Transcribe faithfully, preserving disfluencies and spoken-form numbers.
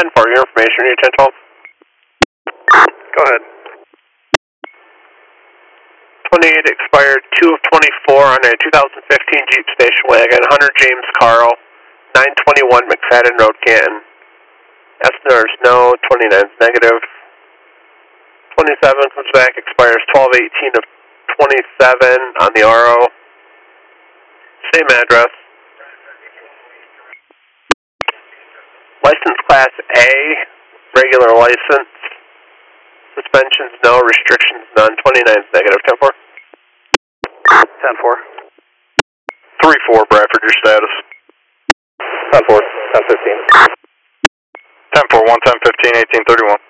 ten four, your information, you ten twelve. Go ahead. twenty-eight expired two of twenty-four on a two thousand fifteen Jeep station wagon, Hunter James Carl, nine twenty-one McFadden Road, Canton. Esner is no, twenty-nine is negative. twenty-seven comes back, expires twelve eighteen of twenty-seven on the R O. Same address. License class A, regular license. Suspensions no, restrictions none. twenty-nine is negative. ten four. ten four. three four, Bradford, your status. ten four, ten fifteen. ten four, one ten fifteen, eighteen thirty-one.